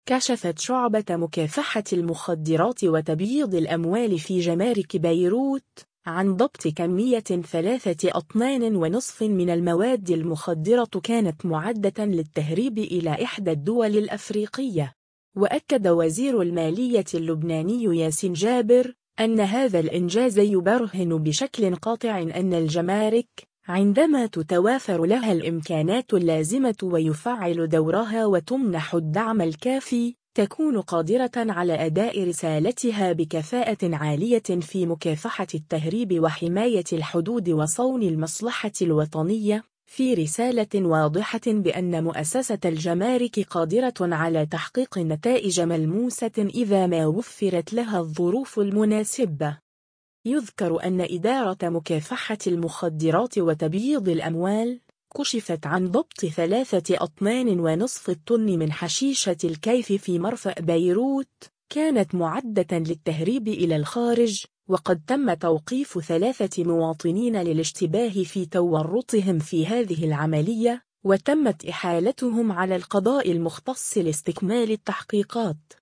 كشفت شعبة مكافحة المخدرات وتبييض الأموال في جمارك بيروت عن ضبط كمية 3.2 أطنان من المواد المخدرة كانت معدة للتهريب إلى إحدى الدول الأفريقية. وأكد وزير المالية اللبناني ياسين جابر أن هذا الإنجاز يبرهن بشكل قاطع أن الجمارك عندما تتوافر لها الإمكانات اللازمة ويفعل دورها وتمنح الدعم الكافي تكون قادرة على أداء رسالتها بكفاءة عالية في مكافحة التهريب وحماية الحدود وصون المصلحة الوطنية. في رسالة واضحة بأن مؤسسة الجمارك قادرة على تحقيق نتائج ملموسة إذا ما وفرت لها الظروف المناسبة. يذكر أن إدارة مكافحة المخدرات وتبييض الأموال كشفت عن ضبط 3.2 أطنان من حشيشة الكيف في مرفأ بيروت كانت معدة للتهريب إلى الخارج، وقد تم توقيف 3 مواطنين للاشتباه في تورطهم في هذه العملية، وتمت إحالتهم على القضاء المختص لاستكمال التحقيقات.